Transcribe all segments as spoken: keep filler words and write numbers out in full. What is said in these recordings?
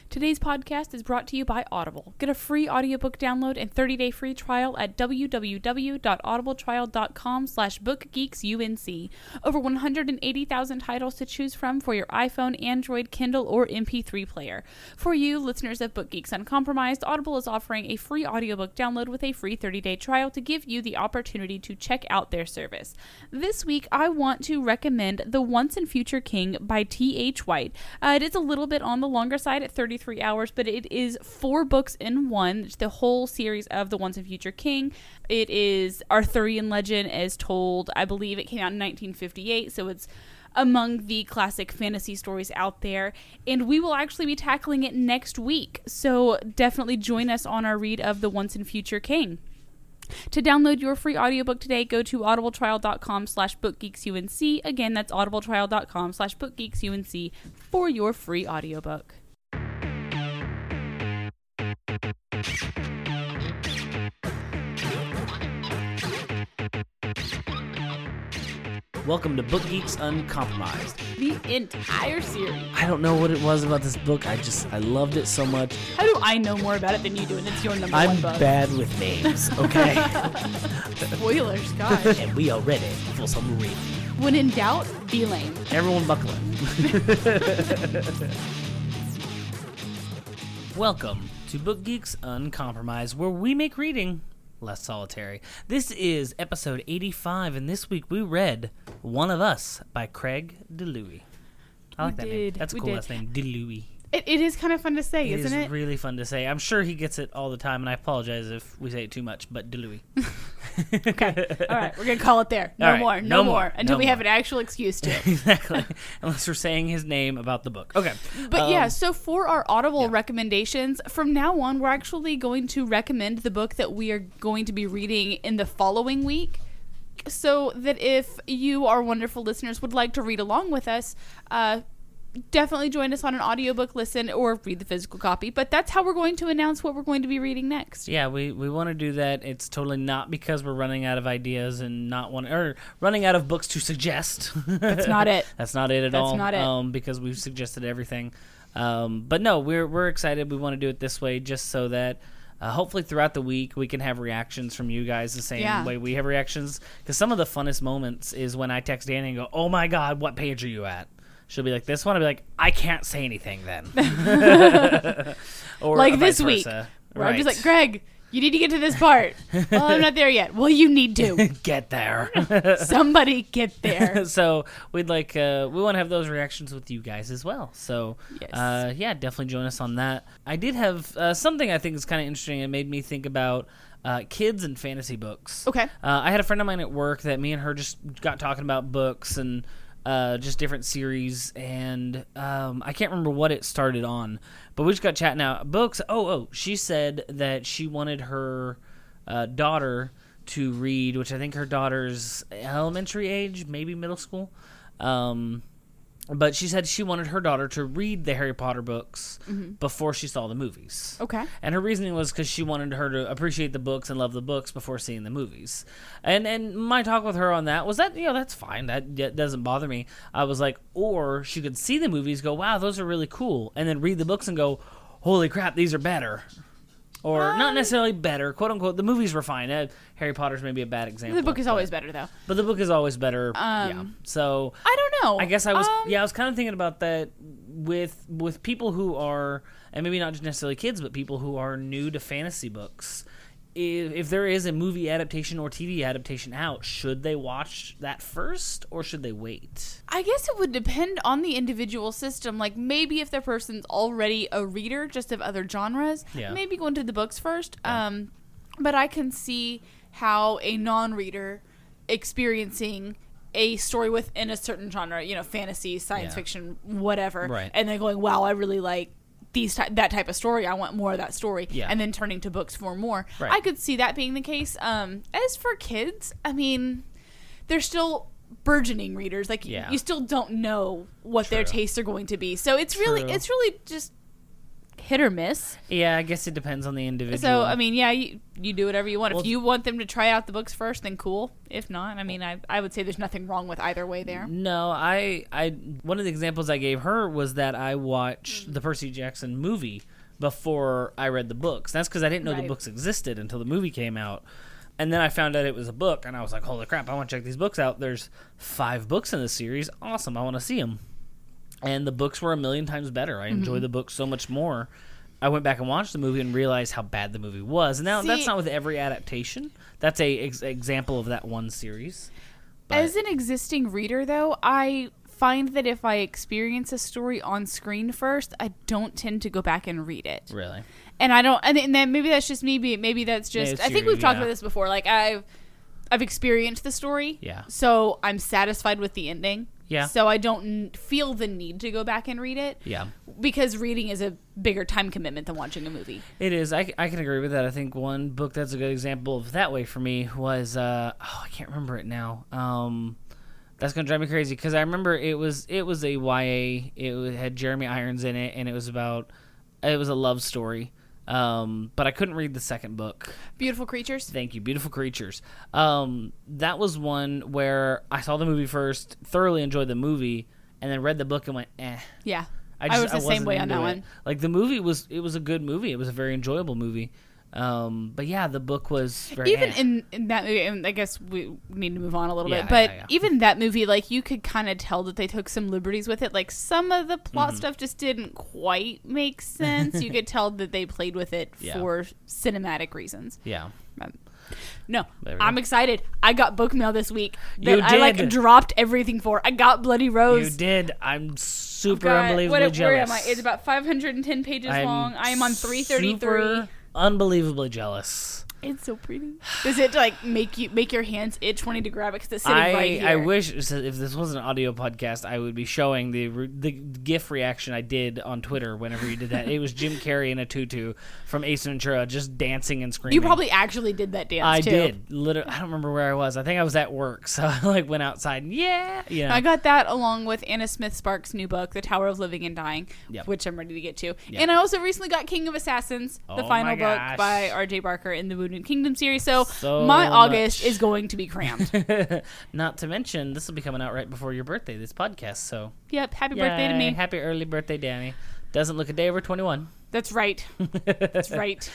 Today's podcast is brought to you by Audible. Get a free audiobook download and thirty-day free trial at www.audibletrial.com slash bookgeeksunc. Over one hundred eighty thousand titles to choose from for your iPhone, Android, Kindle, or M P three player. For you, listeners of Book Geeks Uncompromised, Audible is offering a free audiobook download with a free thirty-day trial to give you the opportunity to check out their service. This week, I want to recommend The Once and Future King by T H White. Uh, it is a little bit on the longer side at thirty-three hours, but it is four books in one. It's the whole series of The Once and Future King. It is Arthurian legend as told. I believe it came out in nineteen fifty-eight, so it's among the classic fantasy stories out there, and we will actually be tackling it next week, so definitely join us on our read of The Once and Future King. To download your free audiobook today, go to audibletrial.com slash bookgeeksunc. Again, that's audibletrial.com slash bookgeeksunc for your free audiobook. Welcome to Book Geeks Uncompromised. The entire series. I don't know what it was about this book. I just, I loved it so much. How do I know more about it than you do, and it's your number I'm one book? I'm bad with names, okay? Spoilers, gosh. And we are ready for some reading. When in doubt, be lame. Everyone buckle in. Welcome to Book Geeks Uncompromised, where we make reading less solitary. This is episode eighty-five, and this week we read One of Us by Craig DeLuey. I like we that did. name. That's a we cool did. last name, DeLuey. It, it is kind of fun to say, It isn't is it? really fun to say. I'm sure he gets it all the time, and I apologize if we say it too much, but DeLuey. Okay. All right. We're going to call it there. No All right. more. No, No more. more. Until No we more. have an actual excuse to. Exactly. Unless we're saying his name about the book. Okay. But Um, yeah, so for our Audible yeah. recommendations, from now on, we're actually going to recommend the book that we are going to be reading in the following week. So that if you, our wonderful listeners, would like to read along with us, uh, definitely join us on an audiobook listen or read the physical copy. But that's how we're going to announce what we're going to be reading next. Yeah, we, we want to do that. It's totally not because we're running out of ideas and not want or running out of books to suggest. That's not it. That's not it at That's all. not it. Um, because we've suggested everything. Um, but no, we're we're excited. We want to do it this way just so that uh, hopefully throughout the week we can have reactions from you guys the same Yeah. way we have reactions. Because some of the funnest moments is when I text Danny and go, "Oh my God, what page are you at?" She'll be like, "This one." I'll be like, "I can't say anything then." Or Like vice this week, versa. where Right. I'm just like, Greg, you need to get to this part. Well, I'm not there yet. Well, you need to. Get there. Somebody get there. So we'd like uh, we want to have those reactions with you guys as well. So Yes. uh, yeah, definitely join us on that. I did have uh, something I think is kind of interesting. It made me think about uh, kids and fantasy books. Okay. Uh, I had a friend of mine at work that me and her just got talking about books and uh, just different series, and um, I can't remember what it started on, but we just got chatting out books. Oh, oh, she said that she wanted her uh, daughter to read, which I think her daughter's elementary age, maybe middle school. Um, but she said she wanted her daughter to read the Harry Potter books Mm-hmm. before she saw the movies. Okay. And her reasoning was because she wanted her to appreciate the books and love the books before seeing the movies. And and my talk with her on that was that, you know, that's fine. That, that doesn't bother me. I was like, or she could see the movies, go, wow, those are really cool, and then read the books and go, holy crap, these are better. Or Um, not necessarily better, quote unquote. The movies were fine. Uh, Harry Potter's maybe a bad example. The book is but- always better, though. But the book is always better. Um, yeah. So I don't know. I guess I was Um, yeah I was kind of thinking about that with with people who are, and maybe not just necessarily kids, but people who are new to fantasy books. If, if there is a movie adaptation or T V adaptation out, should they watch that first or should they wait? I guess it would depend on the individual system. Like, maybe if the person's already a reader, just of other genres, Yeah. maybe go into the books first. Yeah. Um, but I can see how a non-reader experiencing a story within a certain genre, you know, fantasy, science Yeah. fiction, whatever, Right. and then going, wow, I really like these ty- that type of story. I want more of that story. Yeah. And then turning to books for more. Right. I could see that being the case. Um, as for kids, I mean, they're still burgeoning readers. Like, Yeah. you still don't know what their True. tastes are going to be. So it's really, True. it's really just hit or miss. Yeah, I guess it depends on the individual. So, I mean, yeah, you, you do whatever you want. Well, if you want them to try out the books first, then cool. If not, I mean, I, I would say there's nothing wrong with either way there. No, I, I one of the examples I gave her was that I watched the Percy Jackson movie before I read the books. That's because I didn't know Right. the books existed until the movie came out. And then I found out it was a book, and I was like, holy crap, I want to check these books out. There's five books in the series. Awesome, I want to see them. And the books were a million times better. I enjoy Mm-hmm. the book so much more. I went back and watched the movie and realized how bad the movie was. And now, See- that's not with every adaptation. That's a ex- example of that one series. But As an existing reader, though, I find that if I experience a story on screen first, I don't tend to go back and read it. really, And I don't, and, and then maybe that's just me. be- Maybe that's just. it's I think your- we've talked yeah. about this before. Like I've, I've experienced the story. Yeah. So I'm satisfied with the ending. Yeah. So I don't n- feel the need to go back and read it. yeah. Because reading is a bigger time commitment than watching a movie. It is. I, I can agree with that. I think one book that's a good example of that way for me was, uh, oh, I can't remember it now. Um, that's going to drive me crazy because I remember it was it was a Y A. It was- had Jeremy Irons in it, and it was about, it was a love story. Um, but I couldn't read the second book. Beautiful Creatures. Thank you. Beautiful Creatures. Um, that was one where I saw the movie first, thoroughly enjoyed the movie, and then read the book and went, eh. Yeah. I, I just, was the same wasn't way on into that it. one. Like the movie was, it was a good movie. It was a very enjoyable movie. Um, but yeah, the book was very Even eh. in, in that movie, and I guess we need to move on a little Yeah, bit, but yeah, yeah. even that movie, like, you could kind of tell that they took some liberties with it. Like, some of the plot Mm-hmm. stuff just didn't quite make sense. You could tell that they played with it Yeah. for cinematic reasons. yeah. Um, no, There we go. I'm excited. I got book mail this week that You I, like, did. dropped everything for. I got Bloody Rose. You did. I'm super Got- unbelievably what- jealous. Where am I? It's about five hundred ten pages I'm long. I am on three thirty-three. super unbelievably jealous. It's so pretty. Does it like make you make your hands itch wanting to grab it because it's sitting I, right here? I wish so if this was an audio podcast, I would be showing the re- the GIF reaction I did on Twitter whenever you did that. It was Jim Carrey in a tutu from Ace Ventura, just dancing and screaming. You probably actually did that dance I too. did. Literally, I don't remember where I was. I think I was at work, so I like went outside. And yeah, yeah. I got that along with Anna Smith Sparks' new book, The Tower of Living and Dying, Yep. which I'm ready to get to. Yep. And I also recently got King of Assassins, the Oh final my book gosh. by R J Barker in the Wounded Kingdom series. So, So my August much. is going to be crammed. Not to mention, this will be coming out right before your birthday. This podcast, so Yep. Happy birthday to Yay. me. Happy early birthday, Danny. Doesn't look a day over twenty-one. That's right. That's right.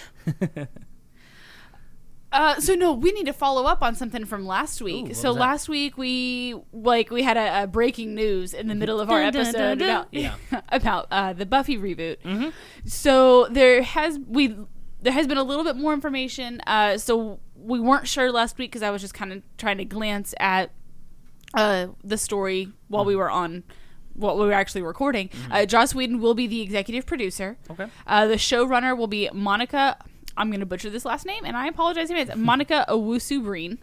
Uh, so no, we need to follow up on something from last week. Ooh, what so was that? last week we like we had a, a breaking news in the middle of our Dun, dun, episode dun, dun. about Yeah. about uh, the Buffy reboot. Mhm. So there has we there has been a little bit more information. Uh, so we weren't sure last week because I was just kind of trying to glance at uh, the story while Mm-hmm. we were on. What we were actually recording. Uh, Joss Whedon will be the executive producer. Okay. Uh, the showrunner will be Monica. I'm going to butcher this last name, and I apologize in advance. Monica Owusu-Breen.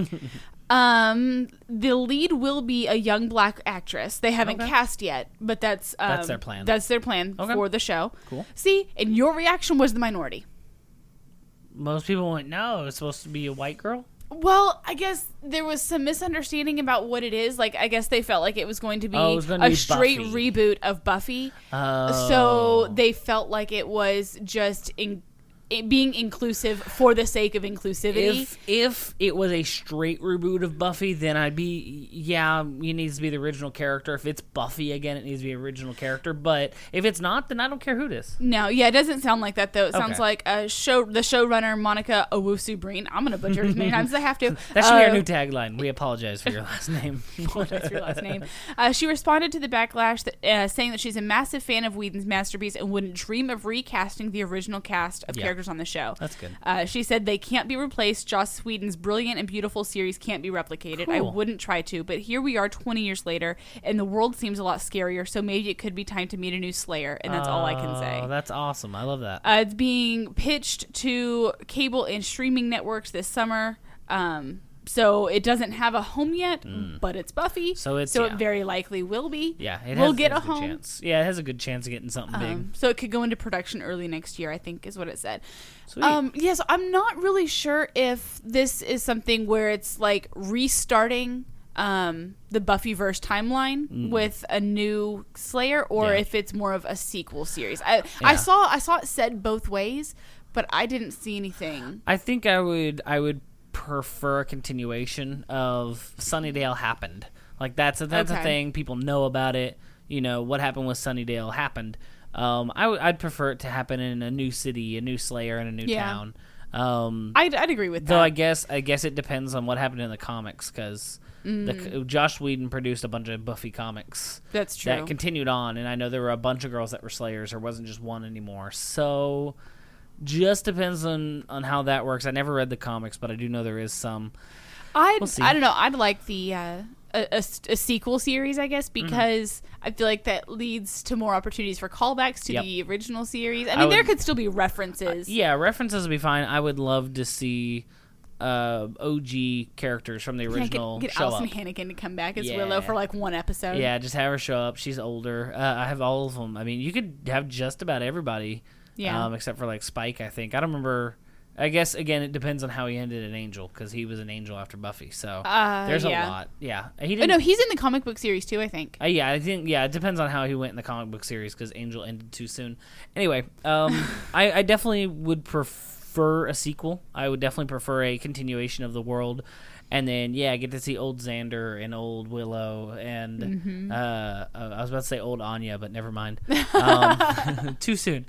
um, the lead will be a young black actress. They haven't Okay. cast yet, but that's um, That's their plan. That's their plan Okay. for the show. Cool. See, and your reaction was the minority. Most people went, no, it's supposed to be a white girl. Well, I guess there was some misunderstanding about what it is. Like, I guess they felt like it was going to be Oh, it was gonna a be straight Buffy. reboot of Buffy. Oh. So they felt like it was just in, it being inclusive for the sake of inclusivity. If if it was a straight reboot of Buffy, then I'd be yeah, it needs to be the original character. If it's Buffy again, it needs to be original character. But if it's not, then I don't care who it is. No, yeah, it doesn't sound like that though. It sounds Okay. like a show. The showrunner Monica Owusu-Breen. I'm gonna butcher it as many times as I have to. That should be Uh, our new tagline. We apologize for your last name. That's your last name. Uh, she responded to the backlash, that, uh, saying that she's a massive fan of Whedon's masterpiece and wouldn't dream of recasting the original cast of Yeah. characters on the show. That's good. Uh, she said they can't be replaced. Joss Whedon's brilliant and beautiful series can't be replicated. I Cool. wouldn't try to, but here we are twenty years later, and the world seems a lot scarier, so maybe it could be time to meet a new Slayer, and that's all I can say. Oh, that's awesome. I love that. Uh, it's being pitched to cable and streaming networks this summer. Um, so it doesn't have a home yet, but it's Buffy. So it's- so yeah. it very likely will be. yeah, it we'll has, get it has a good home. chance. Yeah, it has a good chance of getting something big. Um, so it could go into production early next year, I think is what it said. Sweet. Um, yes, yeah, so I'm not really sure if this is something where it's like restarting um, the Buffyverse timeline mm. with a new Slayer, or yeah. if it's more of a sequel series. I, yeah. I saw I saw it said both ways, but I didn't see anything. I think I would I would prefer a continuation of Sunnydale Happened. Like that's a, that's okay. a thing. People know about it. You know what happened with Sunnydale happened. Um, I w- I'd prefer it to happen in a new city, a new Slayer, and a new yeah. town. Um, I'd I'd agree with that. Though I guess I guess it depends on what happened in the comics because. Mm. The, Josh Whedon produced a bunch of Buffy comics. That's true. That continued on, and I know there were a bunch of girls that were Slayers. There wasn't just one anymore. So, just depends on, on how that works. I never read the comics, but I do know there is some. I'd, We'll see. I don't know. I'd like the uh, a, a, a sequel series, I guess, because mm-hmm. I feel like that leads to more opportunities for callbacks to yep. the original series. I mean, I would, there could still be references. Uh, yeah, references would be fine. I would love to see uh, O G characters from the original yeah, get, get show Allison up. Hannigan to come back as Yeah. Willow for like one episode. Yeah, just have her show up. She's older. Uh, I have all of them. I mean, you could have just about everybody. Yeah. Um, except for like Spike, I think. I don't remember. I guess again, it depends on how he ended an Angel because he was an Angel after Buffy. So uh, there's yeah. a lot. Yeah. He Oh, didn't. no, he's in the comic book series too, I think. Uh, yeah, I think yeah, it depends on how he went in the comic book series because Angel ended too soon. Anyway, um, I, I definitely would prefer a sequel. I would definitely prefer a continuation of the world, and then yeah, I get to see old Xander and old Willow and mm-hmm. uh, uh, I was about to say old Anya, but never mind. Um, too soon.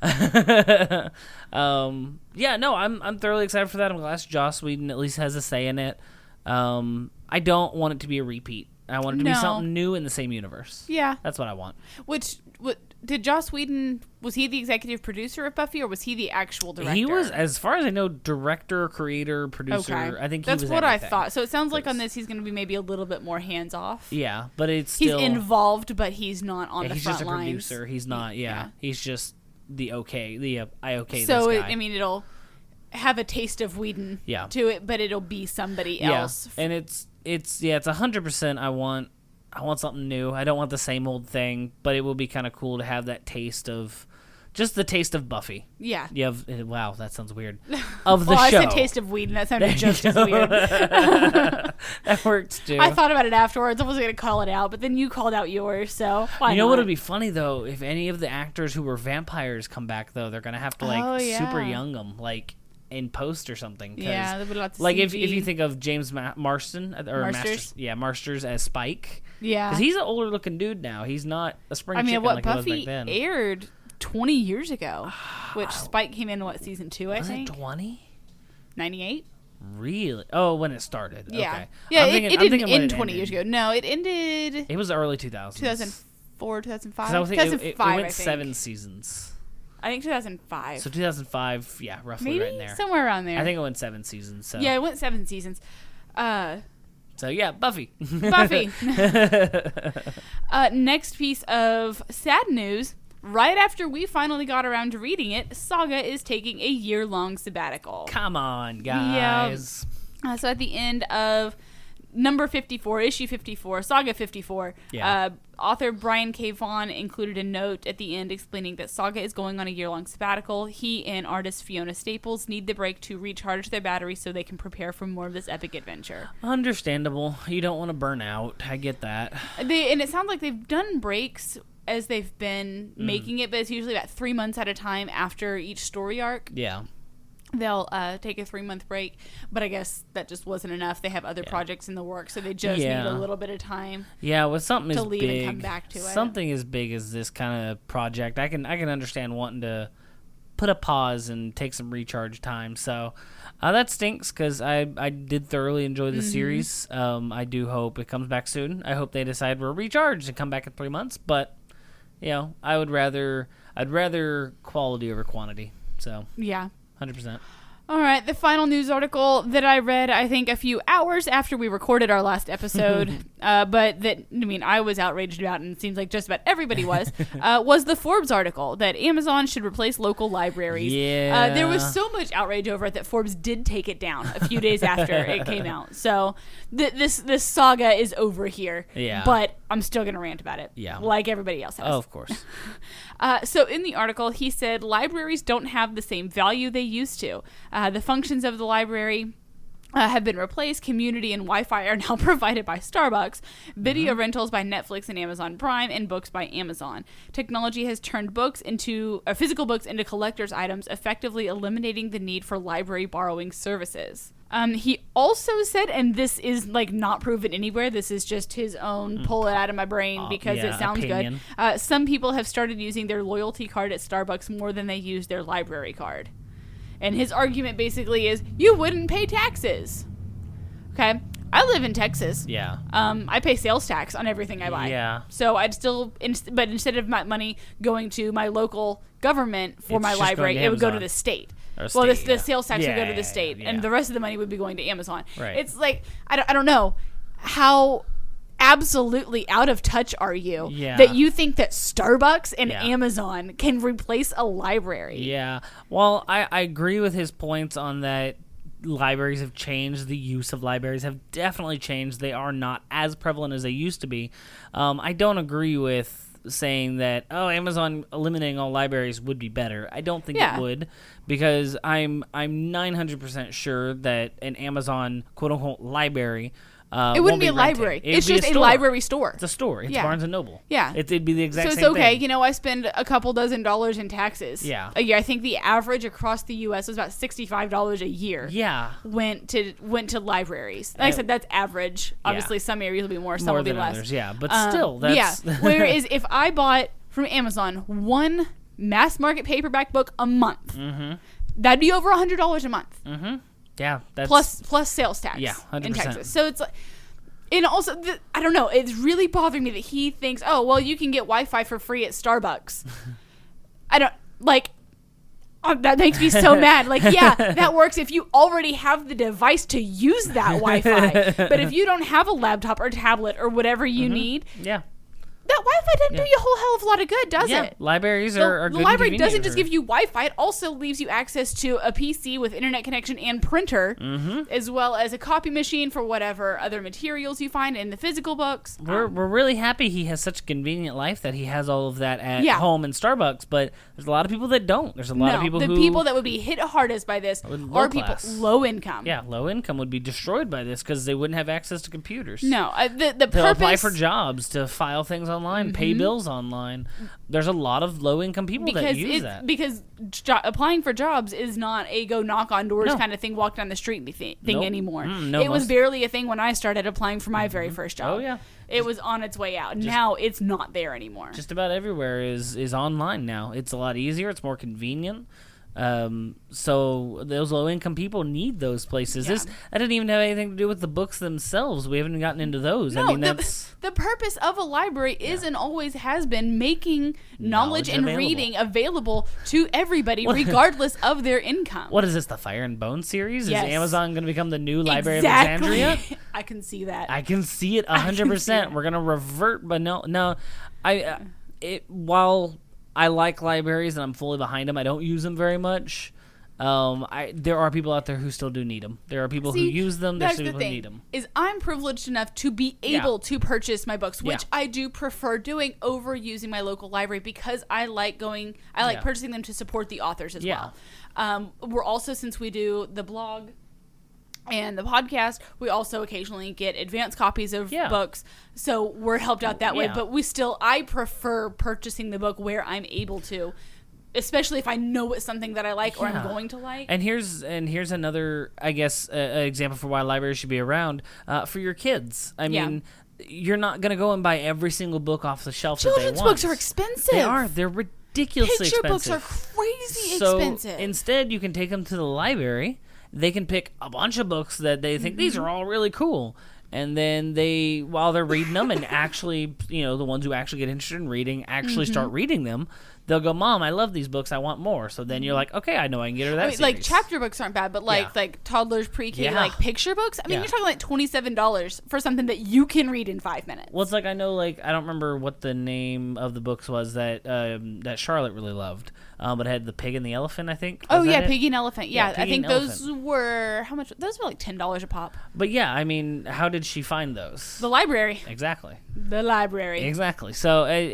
um, yeah, no, I'm I'm thoroughly excited for that. I'm glad Joss Whedon at least has a say in it. Um, I don't want it to be a repeat. I want it to no. be something new in the same universe. Yeah, that's what I want. Which what did Joss Whedon? Was he the executive producer of Buffy, or was he the actual director? He was, as far as I know, director, creator, producer. Okay. I think he that's was what everything. I thought. So it sounds like on this he's going to be maybe a little bit more hands off. Yeah, but it's still, he's involved, but he's not on yeah, the he's front just a lines. producer. He's not. Yeah, yeah. He's just the okay. The uh, I okay. So this it, guy. I mean, it'll have a taste of Whedon yeah. to it, but it'll be somebody yeah. else. And it's it's yeah, it's a hundred percent. I want I want something new. I don't want the same old thing, but it will be kind of cool to have that taste of. Just the taste of Buffy. Yeah. You have, wow, that sounds weird. Of the well, show. I said taste of Whedon. That sounded just as weird. That works too. I thought about it afterwards. I wasn't going to call it out, but then you called out yours, so why You know not? what would be funny, though? If any of the actors who were vampires come back, though, they're going to have to, like, oh, yeah. super young them, like, in post or something. Yeah, there'll be lots of Like, if, C G. if you think of James Ma- Marston, or Marsters? Masters, yeah, Marsters as Spike. Yeah. Because he's an older-looking dude now. He's not a spring I mean, chicken what like Buffy he was back then. aired twenty years ago, which Spike came in, what, season two, I was think? it twenty? ninety-eight? Really? Oh, when it started. Yeah. Okay. Yeah, I'm it, thinking- it I'm didn't thinking when end it twenty years ended. ago. No, it ended It was the early two thousands. two thousand four, two thousand five? Because I would think it, it, it two thousand five, went I think. seven seasons. I think two thousand five. So two thousand five, yeah, roughly Maybe right in there. somewhere around there. I think it went seven seasons. So Yeah, it went seven seasons. Uh, So yeah, Buffy. Buffy. uh, next piece of sad news. Right after we finally got around to reading it, Saga is taking a year-long sabbatical. Come on, guys. Uh, so at the end of number fifty-four, issue fifty-four, Saga fifty-four, Yeah. uh, author Brian K. Vaughan included a note at the end explaining that Saga is going on a year-long sabbatical. He and artist Fiona Staples need the break to recharge their batteries so they can prepare for more of this epic adventure. Understandable. You don't want to burn out. I get that. They and it sounds like they've done breaks as they've been Mm. making it, but it's usually about three months at a time after each story arc. Yeah. They'll uh, take a three-month break, but I guess that just wasn't enough. They have other Yeah. projects in the works, so they just Yeah. need a little bit of time. Yeah, with something To as leave big, and come back to it. something as big as this kind of project, I can I can understand wanting to put a pause and take some recharge time. So uh, that stinks because I I did thoroughly enjoy the Mm-hmm. series. Um, I do hope it comes back soon. I hope they decide we're recharged and come back in three months. But you know, I would rather I'd rather quality over quantity. So Yeah. one hundred percent. All right, the final news article that I read, I think, a few hours after we recorded our last episode, uh, but that, I mean, I was outraged about, and it seems like just about everybody was, uh, was the Forbes article that Amazon should replace local libraries. Yeah. Uh, there was so much outrage over it that Forbes did take it down a few days after it came out. So th- this this saga is over here. Yeah. But I'm still going to rant about it. Yeah. Like everybody else has. Oh, of course. Uh, so in the article, he said libraries don't have the same value they used to. Uh, the functions of the library Uh, have been replaced. Community and Wi-Fi are now provided by Starbucks. Video Mm-hmm. rentals by Netflix and Amazon Prime, and books by Amazon. Technology has turned books into uh, physical books into collector's items, effectively eliminating the need for library borrowing services. Um, he also said, and this is like not proven anywhere, this is just his own pull it out of my brain Uh, because yeah, it sounds opinion. good. Uh, some people have started using their loyalty card at Starbucks more than they use their library card. And his argument basically is, you wouldn't pay taxes. Okay? I live in Texas. Yeah. Um, I pay sales tax on everything I buy. Yeah. So I'd still, inst- but instead of my money going to my local government for It's my just library, going to it would go to Amazon. the state. Or Well, the, state, the yeah. sales tax would go to Yeah, the state, yeah. and the rest of the money would be going to Amazon. Right. It's like, I don't, I don't know. How absolutely out of touch are you Yeah. that you think that Starbucks and Yeah. Amazon can replace a library? Yeah. Well, I, I agree with his points on that. Libraries have changed. The use of libraries have definitely changed. They are not as prevalent as they used to be. Um, I don't agree with saying that, oh, Amazon eliminating all libraries would be better. I don't think Yeah. it would, because I'm I'm nine hundred percent sure that an Amazon quote-unquote library uh, It wouldn't won't be a renting. library. It'd It's be just a, store. library store. It's a store. It's Yeah. Barnes and Noble. Yeah. It, it'd be the exact So it's same okay. thing. You know, I spend a couple dozen dollars in taxes. Yeah. A year. I think the average across the U S was about sixty-five dollars a year. Yeah. Went to went to libraries. Like I Uh, said, that's average. Obviously, some areas will be more, some More will be than less. others, yeah. But Um, still, that's... yeah. Whereas if I bought from Amazon one mass market paperback book a month, Mm-hmm. that'd be over a hundred dollars a month. Mm-hmm. Yeah. That's... plus plus sales tax Yeah, one hundred in percent. Texas. So it's like, and also the, I don't know. It's really bothering me that he thinks, oh well, you can get Wi-Fi for free at Starbucks. I don't like. Oh, that makes me so mad. Like, yeah, that works if you already have the device to use that Wi-Fi. But if you don't have a laptop or tablet or whatever you Mm-hmm. need, Yeah. that Wi-Fi doesn't Yeah. do you a whole hell of a lot of good, does yeah. it? Libraries The, are, are the good. library and doesn't convenient just for- give you Wi-Fi; it also leaves you access to a P C with internet connection and printer, Mhm. as well as a copy machine for whatever other materials you find in the physical books. We're, Um, we're really happy he has such a convenient life that he has all of that at Yeah. home in Starbucks, but there's a lot of people that don't. There's a lot no, of people the who... people that would be hit hardest by this Low are people class. low income. yeah, low income would be destroyed by this because they wouldn't have access to computers. No, uh, the the They'll purpose. apply for jobs, to file things online, pay bills online. There's a lot of low-income people that because use it's that. because jo- applying for jobs is not a go knock on doors No. kind of thing, walk down the street thing, thing Nope. anymore. Mm, no, it was most- barely a thing when I started applying for my very first job. Oh, yeah. It was on its way out. Now it's not there anymore. Just about everywhere is is online now. It's a lot easier. It's more convenient. Um, so those low income people need those places. Yeah. This that didn't even have anything to do with the books themselves. We haven't gotten into those. No, I mean, the, that's the purpose of a library is and always has been making knowledge, Knowledge and available. reading available to everybody, What- regardless of their income. what is this? The Fire and Bone series? Yes. Is Amazon going to become the new Library exactly. of Alexandria? I can see that. I can see it a I hundred can see percent. it. We're gonna revert, but no, no. I uh, it while I like libraries and I'm fully behind them, I don't use them very much. Um, I there are people out there who still do need them. There are people who See, use them. There's that's the people who thing, need them. is I'm privileged enough to be Yeah. able to purchase my books, which Yeah. I do prefer doing over using my local library because I like going, I like Yeah. purchasing them to support the authors as Yeah. well. Um, we're also, since we do the blog and the podcast, we also occasionally get advanced copies of Yeah. books, so we're helped out that way. Yeah. But we still, I prefer purchasing the book where I'm able to, especially if I know it's something that I like or Yeah. I'm going to like. And here's and here's another, I guess, uh, example for why libraries should be around uh, for your kids. I Yeah. mean, you're not gonna go and buy every single book off the shelf. Children's that they want. books are expensive. They are. They're ridiculously Picture expensive. books are crazy so expensive. instead, you can take them to the library. They can pick a bunch of books that they think these Mm-hmm. are all really cool. And then they, while they're reading them and actually, you know, the ones who actually get interested in reading actually start Mm-hmm. reading them, they'll go, Mom, I love these books. I want more. So then you're like, okay, I know I can get her that I mean, like series. chapter books aren't bad, but like Yeah. like toddlers, pre-K, Yeah. like picture books. I mean, Yeah. you're talking like twenty-seven dollars for something that you can read in five minutes. Well, it's like I know, like I don't remember what the name of the books was that um, that Charlotte really loved, um, but it had the pig and the elephant, I think. Oh Was yeah, that it? Piggy and Elephant. Yeah, Yeah, I Piggy think and those were how much? Those were like ten dollars a pop. But yeah, I mean, how did she find those? The library, Exactly. the library. Exactly. So it, it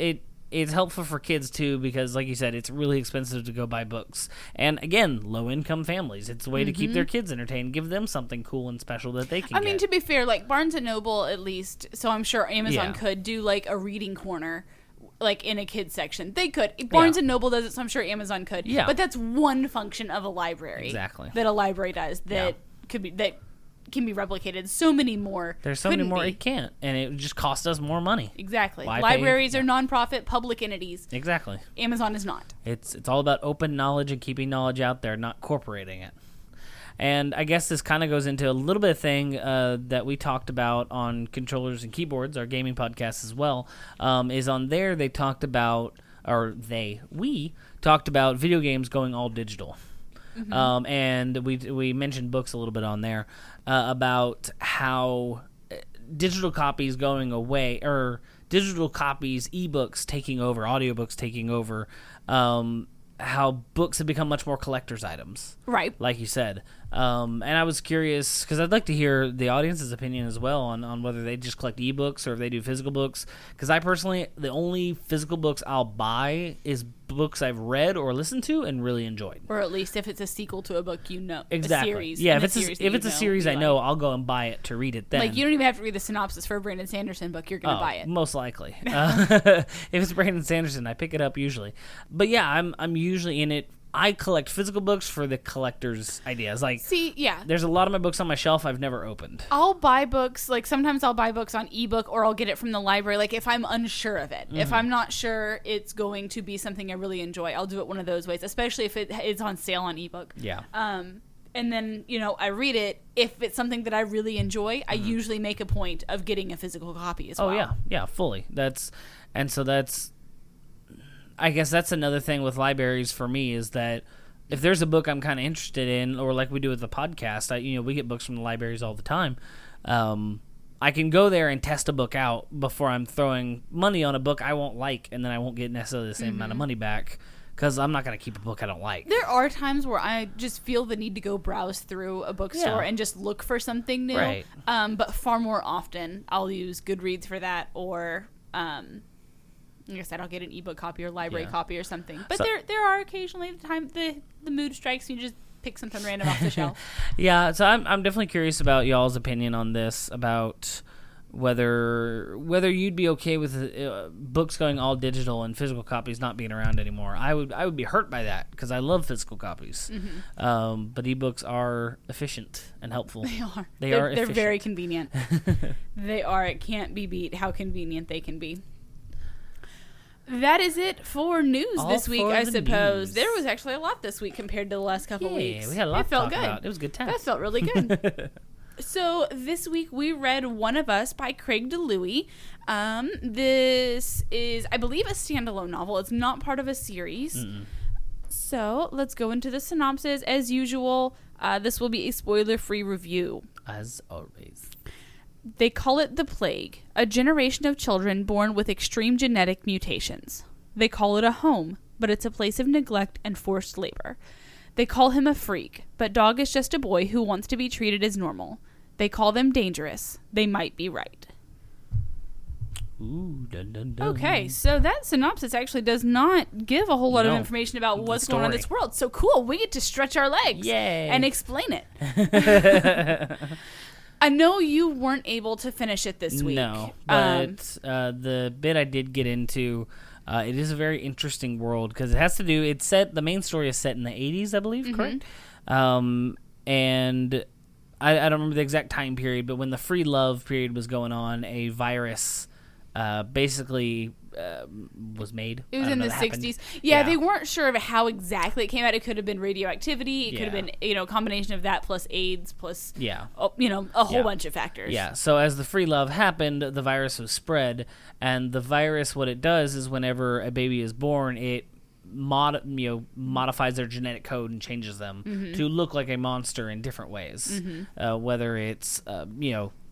it's helpful for kids too because, like you said, it's really expensive to go buy books. And again, low-income families. It's a way mm-hmm. to keep their kids entertained, give them something cool and special that they can I get. mean, to be fair, like Barnes and Noble, at least, so I'm sure Amazon Yeah. could do like a reading corner, like in a kids section. They could. Barnes Yeah. and Noble does it, so I'm sure Amazon could. Yeah. But that's one function of a library. Exactly. That a library does that Yeah. could be that can be replicated. So many more. There's so many more be. it can't, and it would just cost us more money. Exactly. Why pay- Libraries yeah. are nonprofit public entities. Exactly. Amazon is not. It's it's all about open knowledge and keeping knowledge out there, not corporating it. And I guess this kind of goes into a little bit of thing uh, that we talked about on Controllers and Keyboards, our gaming podcast as well, um, is on there they talked about, or they, we talked about video games going all digital. Mm-hmm. Um, and we we mentioned books a little bit on there uh, about how digital copies going away, or digital copies, ebooks taking over, audiobooks taking over, um, how books have become much more collector's items. Right. Like you said. Um, and I was curious, because I'd like to hear the audience's opinion as well on, on whether they just collect ebooks or if they do physical books. Because I personally, the only physical books I'll buy is books I've read or listened to and really enjoyed. Or at least if it's a sequel to a book you know. Exactly. A series. Yeah, if a it's a, series if that it's a you know, series you I like. know, I'll go and buy it to read it then. Like, you don't even have to read the synopsis for a Brandon Sanderson book. You're going to Oh, buy it. most likely. Uh, if it's Brandon Sanderson, I pick it up usually. But yeah, I'm I'm usually in it. I collect physical books for the collector's ideas. Like, See, yeah. there's a lot of my books on my shelf I've never opened. I'll buy books, like sometimes I'll buy books on ebook or I'll get it from the library, like if I'm unsure of it. Mm-hmm. If I'm not sure it's going to be something I really enjoy, I'll do it one of those ways, especially if it is on sale on ebook. Yeah. Um, and then, you know, I read it. If it's something that I really enjoy, I mm-hmm. usually make a point of getting a physical copy as oh, well. Oh, yeah. Yeah, fully. That's, and so that's, I guess that's another thing with libraries for me is that if there's a book I'm kind of interested in, or like we do with the podcast, I, you know, we get books from the libraries all the time. Um, I can go there and test a book out before I'm throwing money on a book I won't like, and then I won't get necessarily the same mm-hmm. amount of money back because I'm not going to keep a book I don't like. There are times where I just feel the need to go browse through a bookstore Yeah. and just look for something new. Right. Um, but far more often, I'll use Goodreads for that, or um, like I said, I'll get an ebook copy or library Yeah. copy or something. But So- there there are occasionally the time the, the mood strikes and you just pick something random off the shelf. Yeah, so I'm I'm definitely curious about y'all's opinion on this, about whether whether you'd be okay with uh, books going all digital and physical copies not being around anymore. I would I would be hurt by that because I love physical copies. Mm-hmm. Um, but ebooks are efficient and helpful. They are. They they're, are They're efficient. very convenient. They are. It can't be beat how convenient they can be. That is it for news All this week, for I the suppose. news. There was actually a lot this week compared to the last couple Yeah, weeks. we had a lot it to felt talk good. about. It was a good time. That felt really good. So this week we read One of Us by Craig DeLuey. Um, this is, I believe, a standalone novel. It's not part of a series. Mm-mm. So let's go into the synopsis. As usual, uh, this will be a spoiler-free review. As always. They call it the plague, a generation of children born with extreme genetic mutations. They call it a home, but it's a place of neglect and forced labor. They call him a freak, but Dog is just a boy who wants to be treated as normal. They call them dangerous. They might be right. Ooh, dun, dun, dun. Okay, so that synopsis actually does not give a whole lot No, of information about the what's going on in story. this world. So cool, we get to stretch our legs Yay. and explain it. I know you weren't able to finish it this week. No, Um, but uh, the bit I did get into, uh, it is a very interesting world because it has to do. It's set. The main story is set in the eighties, I believe. Mm-hmm. Correct. Um, and I, I don't remember the exact time period, but when the free love period was going on, a virus uh, basically uh, was made. It was I don't in know, the that happened. sixties. Yeah, Yeah. they weren't sure of how exactly it came out. It could have been radioactivity. It could have Yeah. been, you know, a combination of that plus AIDS plus, Yeah. oh, you know, a whole Yeah. bunch of factors. Yeah, so as the free love happened, the virus was spread, and the virus, what it does is whenever a baby is born, it mod you know modifies their genetic code and changes them Mm-hmm. to look like a monster in different ways. Mm-hmm. Uh, whether it's uh, you know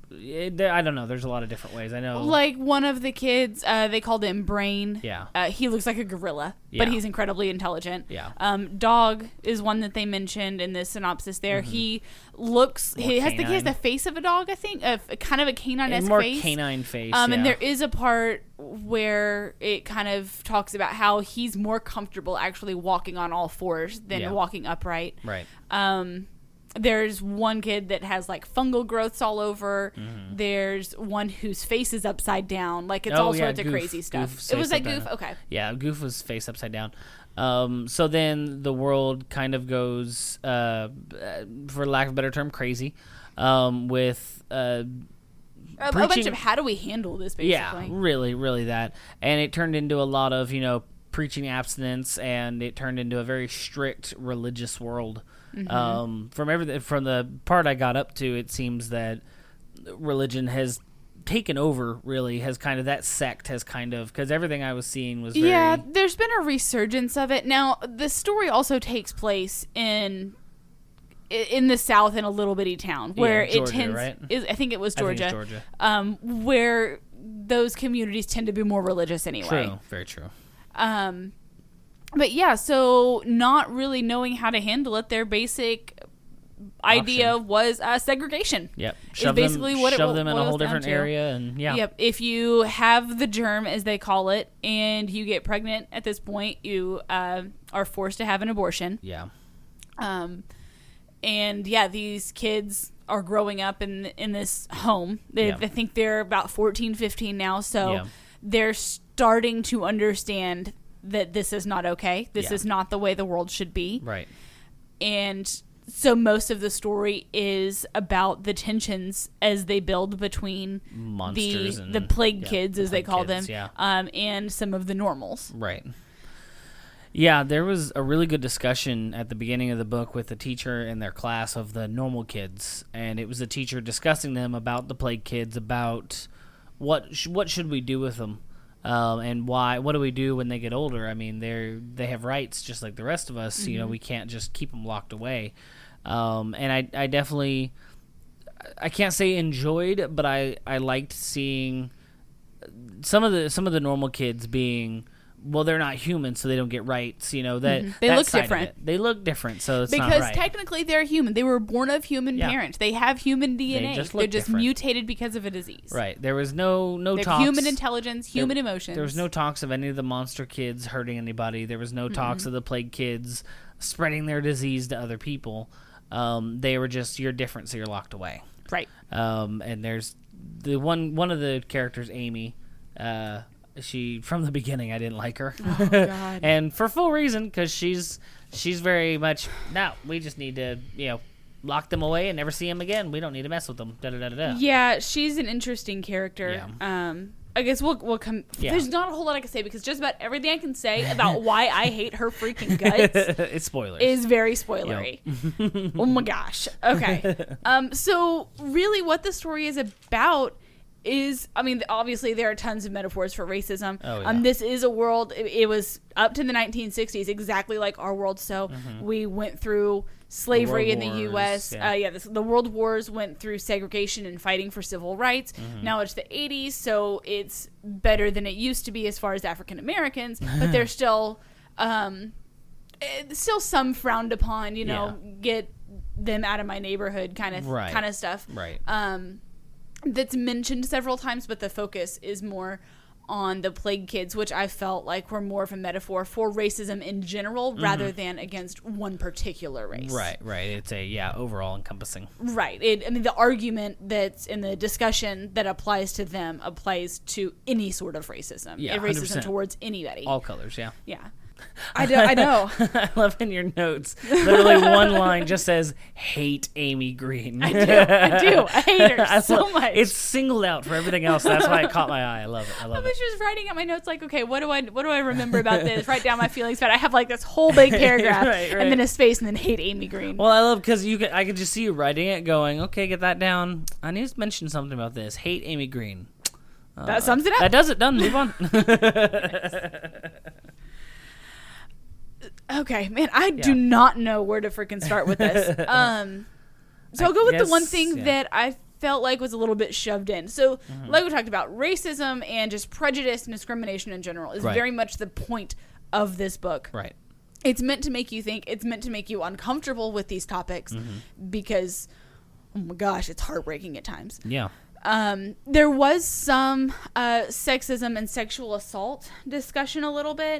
It, I don't know. There's a lot of different ways. I know. Like one of the kids, uh, they called him Brain. Yeah. Uh, he looks like a gorilla, Yeah. but he's incredibly intelligent. Yeah. Um, Dog is one that they mentioned in this synopsis there. Mm-hmm. He looks, More he has, the, he has canine. the face of a dog, I think, uh, kind of a a canine-esque more face. canine face. Um, yeah. And there is a part where it kind of talks about how he's more comfortable actually walking on all fours than Yeah. walking upright. Right. Um, there's one kid that has like fungal growths all over. Mm-hmm. There's one whose face is upside down. Like it's Oh, all yeah, sorts of Goof. crazy stuff. Goof's It was face like upside Goof. down. Okay. Yeah, Goof was face upside down. Um, so then the world kind of goes, uh, for lack of a better term, crazy. Um, with uh, A, a bunch preaching- of how do we handle this, basically. yeah, really, really that, and it turned into a lot of you know preaching abstinence, and it turned into a very strict religious world. Mm-hmm. Um, from everything, from the part I got up to, it seems that religion has taken over. Really, has kind of that sect has kind of because everything I was seeing was very, Yeah, there's been a resurgence of it. Now, the story also takes place in in the South in a little bitty town where Yeah, Georgia, it tends. right? Is, I think it was I think Georgia. it's Georgia. Um, where those communities tend to be more religious anyway. True, very true. Um, but yeah, so not really knowing how to handle it, their basic idea Option. was uh, segregation. Yep, Is shove basically them, what it shove them in a boils whole down different to. area, and yeah, Yep. If you have the germ, as they call it, and you get pregnant at this point, you uh, are forced to have an abortion. yeah, Um, and yeah, these kids are growing up in in this home. They, Yeah. I think they're about fourteen, fifteen now, so Yeah. they're starting to understand that this is not okay. This Yeah. is not the way the world should be. right. And so most of the story is about the tensions as they build between Monsters the and the plague yeah, kids, the as they plague call kids, them, yeah. um, and some of the normals. Right. Yeah, there was a really good discussion at the beginning of the book with the teacher in their class of the normal kids, and it was the teacher discussing them about the plague kids, about what sh- what should we do with them, um, and why. What do we do when they get older? I mean, they're they have rights just like the rest of us. Mm-hmm. You know, we can't just keep them locked away. Um, and I I definitely I can't say enjoyed, but I I liked seeing some of the some of the normal kids being. Well, they're not human, so they don't get rights. You know that Mm-hmm. They that look side of different. it. They look different, so it's Because not right. technically they're human. They were born of human Yeah. parents. They have human D N A. They just They're look just different. mutated because of a disease. Right. There was no no They have talks. human intelligence, human there, emotions. There was no talks of any of the monster kids hurting anybody. There was no talks of the plague kids spreading their disease to other people. Um, they were just you're different, so you're locked away. Right. Um, and there's the one one of the characters, Amy. Uh, she from the beginning I didn't like her, Oh, God. and for full reason because she's she's very much no. We just need to you know lock them away and never see them again. We don't need to mess with them. Da da da da. da. Yeah, she's an interesting character. Yeah. Um, I guess we'll we'll come. Yeah. There's not a whole lot I can say because just about everything I can say about why I hate her freaking guts It's spoilers. is very spoilery. Oh my gosh. Okay. Um. So really, what the story is about is, I mean, obviously there are tons of metaphors for racism. Oh, yeah. Um. This is a world. It, it was up to the nineteen sixties, exactly like our world. So we went through slavery in World the U Wars, S. yeah. Uh, yeah, this, the World Wars went through segregation and fighting for civil rights. Mm-hmm. Now it's the eighties, so it's better than it used to be as far as African Americans, but there's still, um, eh, still some frowned upon. You know, get them out of my neighborhood, kind of Right. kind of stuff. Right. Um, that's mentioned several times, but the focus is more on the plague kids, which I felt like were more of a metaphor for racism in general rather than against one particular race. Right, right. It's a yeah, overall encompassing. Right. It, I mean, the argument that's in the discussion that applies to them applies to any sort of racism. Yeah, And one hundred racism percent. towards anybody. All colors, yeah. Yeah. I, do, I know. I love in your notes. Literally one line just says "hate Amy Green." I do. I do. I hate her I so love- much. It's singled out for everything else. That's why it caught my eye. I love it. I I love was it. just writing out my notes like, okay, what do I what do I remember about this? Write down my feelings about it. I have like this whole big paragraph Right, right. and then a space and then hate Amy Green. Well, I love because you can. I could just see you writing it, going, "Okay, get that down. I need to mention something about this. Hate Amy Green." Uh, That sums it up. That does it. Done. Move on. Okay, man, I Yeah. do not know where to freaking start with this. Um, so I'll go with the one guess, thing yeah. that I felt like was a little bit shoved in. So, mm-hmm. like we talked about, racism and just prejudice and discrimination in general is right. very much the point of this book. Right. It's meant to make you think. It's meant to make you uncomfortable with these topics mm-hmm. because, oh my gosh, it's heartbreaking at times. Yeah. Um, there was some uh, sexism and sexual assault discussion a little bit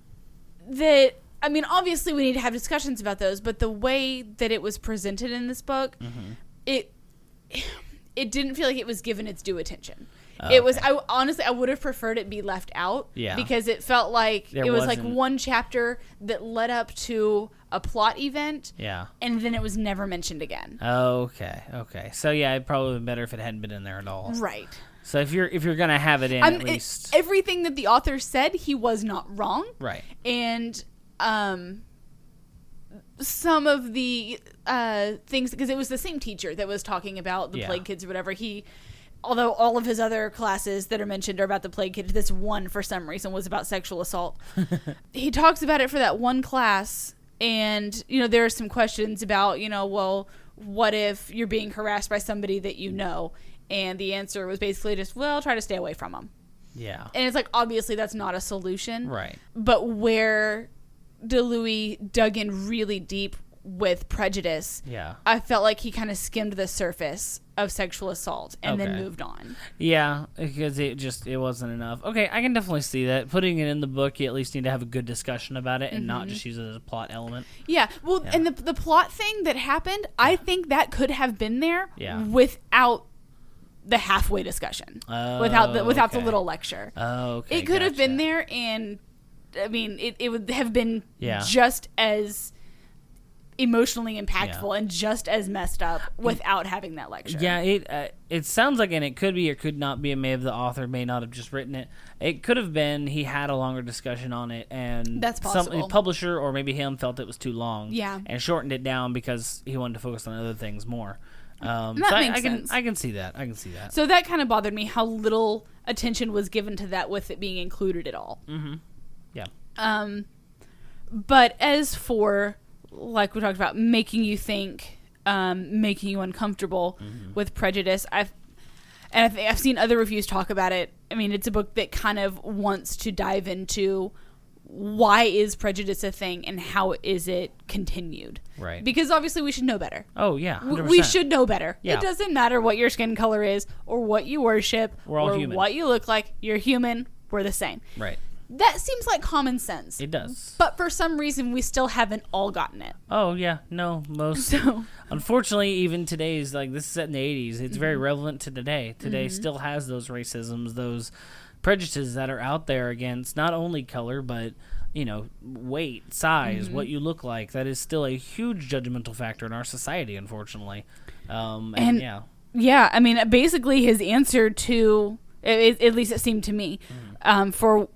that, I mean, obviously we need to have discussions about those, but the way that it was presented in this book, mm-hmm. it it didn't feel like it was given its due attention. Oh, it was, okay. I honestly, I would have preferred it be left out yeah. because it felt like there it was wasn't... like one chapter that led up to a plot event. Yeah. And then it was never mentioned again. Okay. Okay. So yeah, it'd probably been better if it hadn't been in there at all. Right. So if you're if you're gonna have it in, I'm, at least it, everything that the author said, he was not wrong. Right. And um, some of the uh things, because it was the same teacher that was talking about the yeah. plague kids or whatever. He. Although all of his other classes that are mentioned are about the plague kids, this one, for some reason, was about sexual assault. He talks about it for that one class, and, you know, there are some questions about, you know, well, what if you're being harassed by somebody that you know? And the answer was basically just, well, try to stay away from them. Yeah. And it's like, obviously, that's not a solution. Right. But where DeLuise dug in really deep with prejudice, yeah. I felt like he kind of skimmed the surface of sexual assault and okay. then moved on. Yeah, because it just it wasn't enough. Okay, I can definitely see that. Putting it in the book, you at least need to have a good discussion about it and mm-hmm. not just use it as a plot element. Yeah, well, yeah. and the the plot thing that happened, yeah. I think that could have been there yeah. without the halfway discussion, oh, without the without okay. the little lecture. Oh, okay, it could gotcha. have been there, and I mean, it, it would have been yeah. just as emotionally impactful yeah. and just as messed up without having that lecture. Yeah, it uh, it sounds like, and it could be or could not be, a may have the author may not have just written it. It could have been he had a longer discussion on it, and that's possible. Some, the publisher or maybe him felt it was too long. Yeah, and shortened it down because he wanted to focus on other things more. Um, that so makes I, I can sense. I can see that. I can see that. So that kind of bothered me how little attention was given to that with it being included at all. Mm-hmm. Yeah. Um, but as for, like we talked about, making you think, um, making you uncomfortable mm-hmm. with prejudice, I've and I think I've seen other reviews talk about it. I mean, it's a book that kind of wants to dive into why is prejudice a thing and how is it continued. Right. Because obviously we should know better. Oh, yeah. one hundred percent. We should know better. Yeah. It doesn't matter what your skin color is or what you worship We're all or human. what you look like. You're human. We're the same. Right. That seems like common sense. It does. But for some reason, we still haven't all gotten it. Oh, yeah. No, most. So, unfortunately, even today's, like, this is set in the eighties. It's mm-hmm. very relevant to today. Today mm-hmm. still has those racisms, those prejudices that are out there against not only color, but, you know, weight, size, mm-hmm. what you look like. That is still a huge judgmental factor in our society, unfortunately. Um, and, and, yeah. Yeah, I mean, basically his answer to, it, at least it seemed to me, mm-hmm. um, for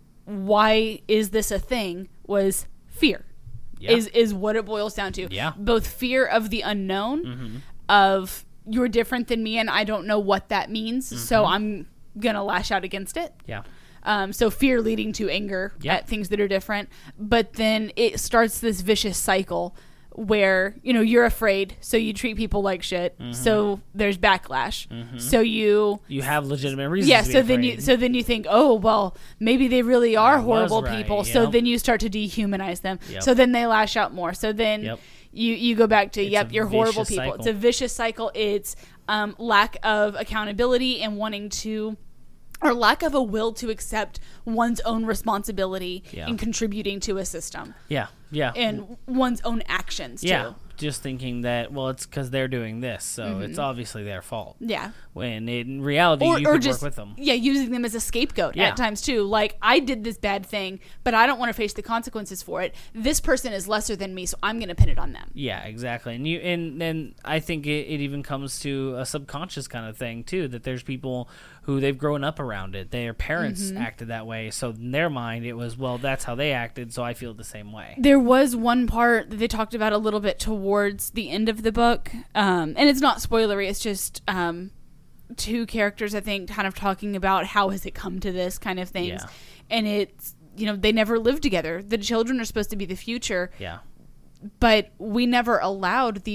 why is this a thing was fear. Yeah. Is is what it boils down to. Yeah. Both fear of the unknown, mm-hmm. of you're different than me and I don't know what that means, mm-hmm. so I'm going to lash out against it. Yeah. Um, so fear leading to anger yeah. at things that are different. But then it starts this vicious cycle where, you know, you're afraid, so you treat people like shit. Mm-hmm. So there's backlash. Mm-hmm. So you you have legitimate reasons. Yeah. to be so afraid. then you so then you think, oh well, maybe they really are I horrible right, people. you So know? then you start to dehumanize them. Yep. So then they lash out more. So then yep. you you go back to it's yep, you're horrible people. Cycle. It's a vicious cycle. It's um, lack of accountability and wanting to. Or lack of a will to accept one's own responsibility yeah. in contributing to a system. Yeah, yeah. And one's own actions, yeah. too. Just thinking that, well, it's because they're doing this, so mm-hmm. it's obviously their fault. Yeah. When in reality, or, you or could just, work with them. Yeah, using them as a scapegoat yeah. at times, too. Like, I did this bad thing, but I don't want to face the consequences for it. This person is lesser than me, so I'm going to pin it on them. Yeah, exactly. And you and then I think it, it even comes to a subconscious kind of thing, too, that there's people who they've grown up around it. Their parents mm-hmm. acted that way, so in their mind it was, well, that's how they acted, so I feel the same way. There was one part that they talked about a little bit towards the end of the book, um, and it's not spoilery, it's just um, two characters, I think, kind of talking about how has it come to this kind of things. Yeah. And it's, you know, they never lived together. The children are supposed to be the future. Yeah. But we never allowed these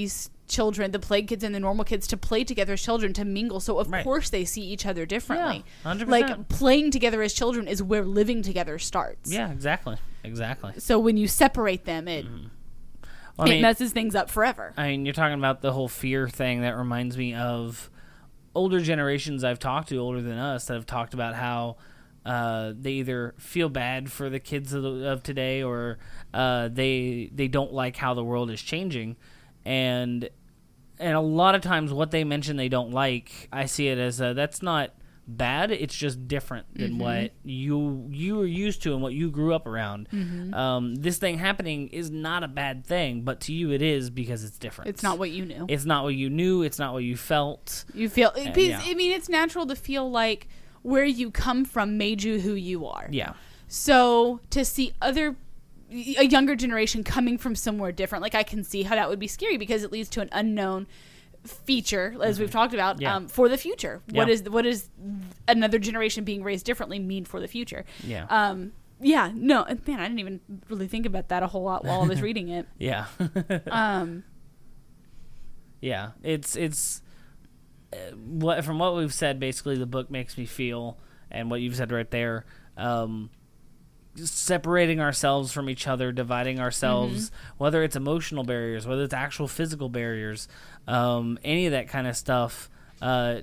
children, the plague kids and the normal kids, to play together as children, to mingle. So of Right. course they see each other differently. Yeah, one hundred percent. Like playing together as children is where living together starts. Yeah, exactly. Exactly. So when you separate them, it Mm-hmm. Well, I it mean, messes things up forever. I mean, you're talking about the whole fear thing. That reminds me of older generations I've talked to, older than us, that have talked about how uh, they either feel bad for the kids of, the, of today, or uh, they they don't like how the world is changing, and and a lot of times what they mention they don't like, I see it as a, that's not bad. It's just different than Mm-hmm. what you you were used to and what you grew up around. Mm-hmm. Um, this thing happening is not a bad thing, but to you it is because it's different. It's not what you knew. It's not what you knew. It's not what you felt. You feel, because, yeah. I mean, it's natural to feel like where you come from made you who you are. Yeah. So to see other, a younger generation coming from somewhere different, like I can see how that would be scary, because it leads to an unknown feature, as we've talked about, Yeah. um, for the future. What Yeah. is what is another generation being raised differently mean for the future? Yeah. Um, yeah. No, man, I didn't even really think about that a whole lot while I was reading it. Yeah. Um, yeah. It's it's uh, what from what we've said. Basically, the book makes me feel, and what you've said right there. Um, separating ourselves from each other, dividing ourselves, whether it's emotional barriers, whether it's actual physical barriers, um, any of that kind of stuff, uh,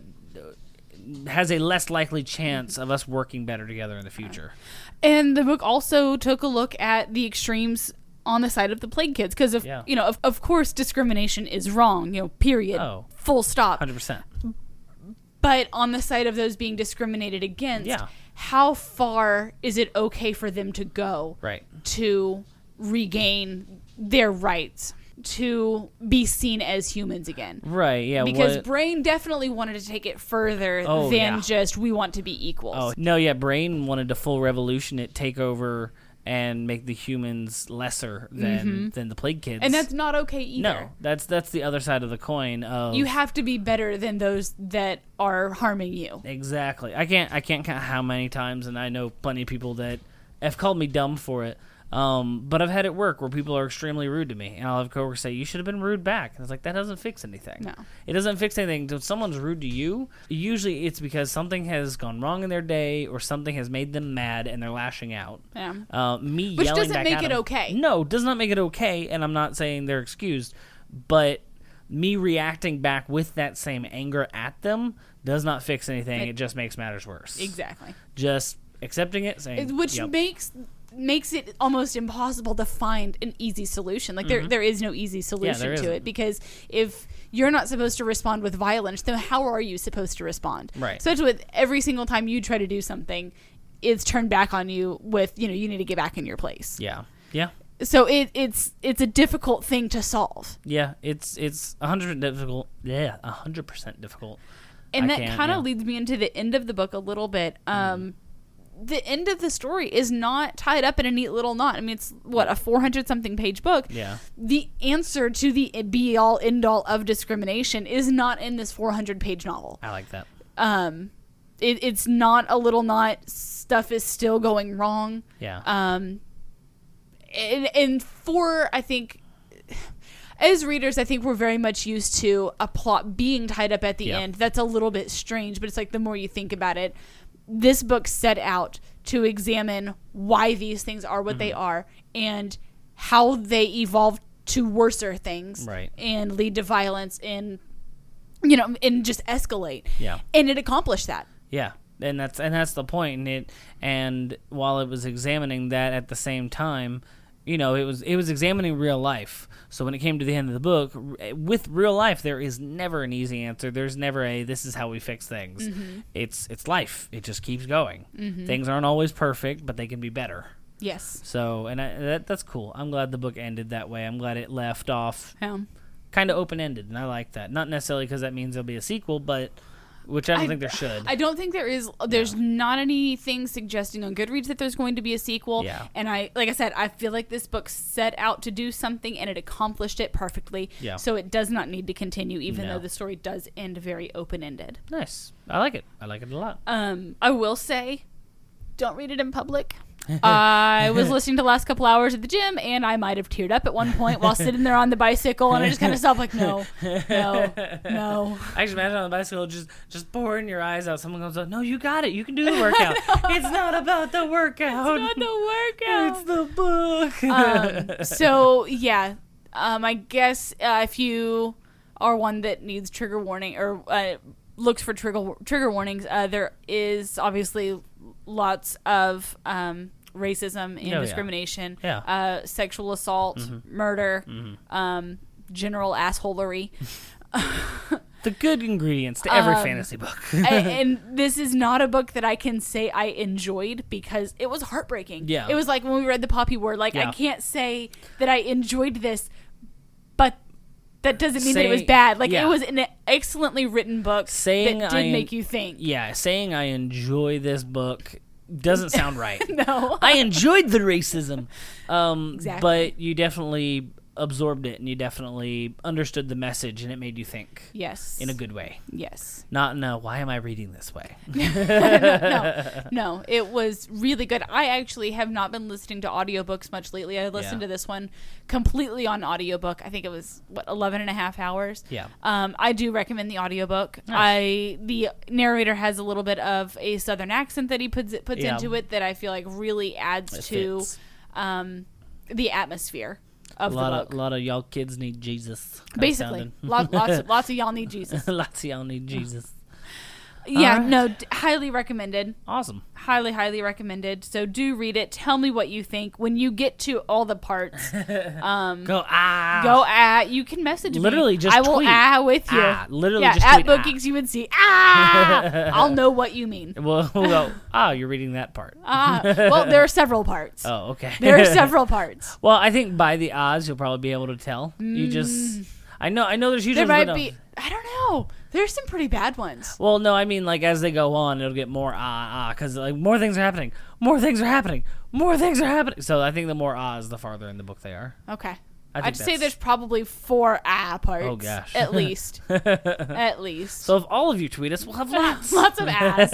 has a less likely chance of us working better together in the future. And the book also took a look at the extremes on the side of the plague kids, because of Yeah. you know of, of course discrimination is wrong, you know, period, Oh. full stop. one hundred percent. But on the side of those being discriminated against, Yeah. how far is it okay for them to go Right. to regain their rights, to be seen as humans again? Right, yeah. Because what, Brain definitely wanted to take it further Oh, than yeah. just we want to be equals. Oh, no, yeah, Brain wanted to full revolution it, take over and make the humans lesser than than the plague kids. And that's not okay either. No, that's that's the other side of the coin of You have to be better than those that are harming you. Exactly. I can't I can't count how many times, and I know plenty of people that have called me dumb for it. Um, but I've had it work where people are extremely rude to me, and I'll have coworkers say, "You should have been rude back." And it's like, that doesn't fix anything. No. It doesn't fix anything. If someone's rude to you, usually it's because something has gone wrong in their day, or something has made them mad, and they're lashing out. Yeah. Uh, me Which yelling doesn't back make at it them- okay. No, does not make it okay, and I'm not saying they're excused, but me reacting back with that same anger at them does not fix anything. It- It just makes matters worse. Exactly. Just accepting it, saying, It- Which yep. makes makes it almost impossible to find an easy solution. Like there there is no easy solution there to isn't. it, because if you're not supposed to respond with violence, then how are you supposed to respond? Right. Especially with every single time you try to do something, it's turned back on you with, you know, you need to get back in your place. Yeah. Yeah. So it it's it's a difficult thing to solve. Yeah. It's it's a hundred difficult. Yeah, a hundred percent difficult. And I that can't, kind of yeah. leads me into the end of the book a little bit. Um, the end of the story is not tied up in a neat little knot. I mean, it's what, a four hundred something page book. Yeah. The answer to the be all end all of discrimination is not in this four hundred page novel. I like that. Um, it, it's not a little knot. Stuff is still going wrong. Yeah. Um, and, and for, I think, as readers, I think we're very much used to a plot being tied up at the Yeah. end. That's a little bit strange, but it's like the more you think about it, this book set out to examine why these things are what they are and how they evolve to worser things, Right. and lead to violence and, you know, and just escalate. Yeah. And it accomplished that. Yeah, and that's and that's the point. And it and while it was examining that at the same time, you know, it was it was examining real life. So when it came to the end of the book, r- with real life, there is never an easy answer. There's never a this is how we fix things. Mm-hmm. It's it's life. It just keeps going. Things aren't always perfect, but they can be better. Yes. So and I, that that's cool. I'm glad the book ended that way. I'm glad it left off Um, kind of open ended, and I like that. Not necessarily because that means there'll be a sequel, but which I don't I- think there should. I don't think there is. There's not anything suggesting on Goodreads that there's going to be a sequel. Yeah. And I, like I said, I feel like this book set out to do something and it accomplished it perfectly. Yeah. So it does not need to continue, even No. though the story does end very open ended. Nice. I like it. I like it a lot. Um, I will say, don't read it in public. I was listening to the last couple hours at the gym, and I might have teared up at one point while sitting there on the bicycle, and I just kind of stopped like, no, no, no. I just imagine on the bicycle, just just pouring your eyes out. Someone comes up, no, you got it. You can do the workout. It's not about the workout. It's not the workout. It's the book. um, so, yeah. Um, I guess uh, if you are one that needs trigger warning or uh, looks for trigger trigger warnings, uh, there is obviously lots of um, racism and oh, discrimination, yeah. Yeah. Uh, sexual assault, mm-hmm. murder, mm-hmm. um, general assholery. The good ingredients to every um, fantasy book. and, and this is not a book that I can say I enjoyed because it was heartbreaking. Yeah. It was like when we read The Poppy Word, like yeah. I can't say that I enjoyed this, but that doesn't mean saying, that it was bad. Like yeah. it was an excellently written book saying that did I, make you think. Yeah, saying I enjoy this book doesn't sound right. No. I enjoyed the racism. Um, Exactly. But you definitely absorbed it and you definitely understood the message and it made you think. Yes. In a good way. Yes. Not, no, why am I reading this way? no, no, no, it was really good. I actually have not been listening to audiobooks much lately. I listened Yeah. to this one completely on audiobook. I think it was, what, eleven and a half hours? Yeah. Um, I do recommend the audiobook. Nice. I The narrator has a little bit of a southern accent that he puts, puts Yeah. into it that I feel like really adds It to fits. um, the atmosphere of a the lot book. of, a lot of y'all kids need Jesus. kinda Basically. sounding. Lot, lots, of, lots of y'all need Jesus. Lots of y'all need Jesus. Yeah, Alright. no, d- highly recommended. Awesome. Highly, highly recommended. So do read it. Tell me what you think. When you get to all the parts, um, Go, ah. go at. You can message Literally me. just I will tweet. ah with you. Ah, literally yeah, just at tweet, ah. BookGeeks U N C. Ah, I'll know what you mean. We'll, we'll go, ah, you're reading that part. Ah, well, there are several parts. Oh, okay. There are several parts. Well, I think by the odds, you'll probably be able to tell. You just, I know, I know there's usually. There might but no. be. I don't know. There's some pretty bad ones. Well, no, I mean, like, as they go on, it'll get more ah, ah, because, like, more things are happening. More things are happening. More things are happening. So I think the more ahs, the farther in the book they are. Okay. I think I'd say that's- there's probably four ah parts. Oh, gosh. At least. At least. So if all of you tweet us, we'll have lots. Lots of ahs.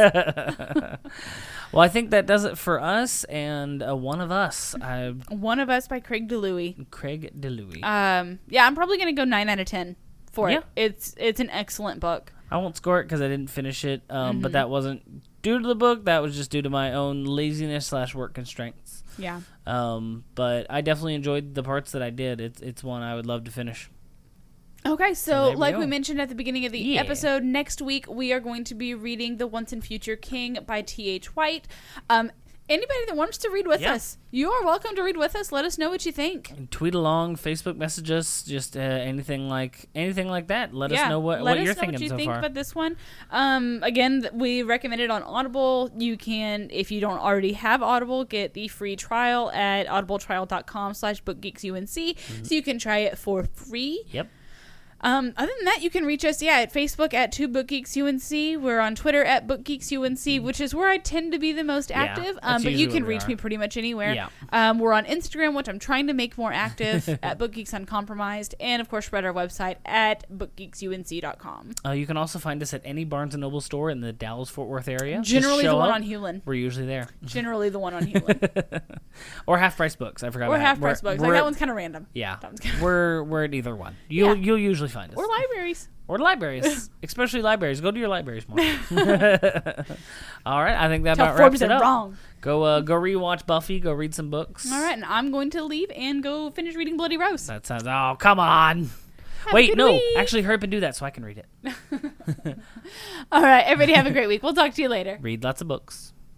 Well, I think that does it for us and uh, One of Us. I, One of Us by Craig DeLuey. Craig DeLuey. Um, yeah, I'm probably gonna go nine out of ten for Yeah. it. It's it's an excellent book. I won't score it because I didn't finish it, um, Mm-hmm. but that wasn't due to the book. That was just due to my own laziness slash work constraints. Yeah. Um, but I definitely enjoyed the parts that I did. It's it's one I would love to finish. Okay, so there we like go. we mentioned at the beginning of the Yeah. episode, next week we are going to be reading The Once and Future King by T H White. Um, anybody that wants to read with Yeah. us, you are welcome to read with us. Let us know what you think. And tweet along, Facebook message us, just uh, anything like anything like that. Let yeah, us know what, let what us you're know thinking what you so think far. about this one. Um, again, th- we recommend it on Audible. You can, if you don't already have Audible, get the free trial at audibletrial.com slash bookgeeksunc, Mm-hmm. so you can try it for free. Yep. Um, other than that, you can reach us, yeah, at Facebook at two bookgeeksunc. We're on Twitter at bookgeeksunc, which is where I tend to be the most Yeah, active. that's Um, but you usually can where we reach are. me pretty much anywhere. Yeah. Um, we're on Instagram, which I'm trying to make more active at BookGeeks Uncompromised, and of course, read our website at bookgeeksunc dot com. Uh, you can also find us at any Barnes and Noble store in the Dallas-Fort Worth area. Just Generally, the show one up. on Hewlin. We're usually there. Generally, the one on Hewlin. Or Half Price Books. I forgot Or about half that. price We're- books. Like, we're that at- one's kind of random. Yeah. That one's kinda- we're we're at either one. You'll Yeah. you'll usually find us. Or libraries. Or libraries, especially libraries. Go to your libraries more. All right, I think that Tell about Forbes wraps it they're up. wrong. Go uh, go rewatch Buffy. Go read some books. All right, and I'm going to leave and go finish reading Bloody Rose. That sounds. Oh, come on. Have a Wait, good no. week. Actually, hurry up and do that so I can read it. All right, everybody have a great week. We'll talk to you later. Read lots of books.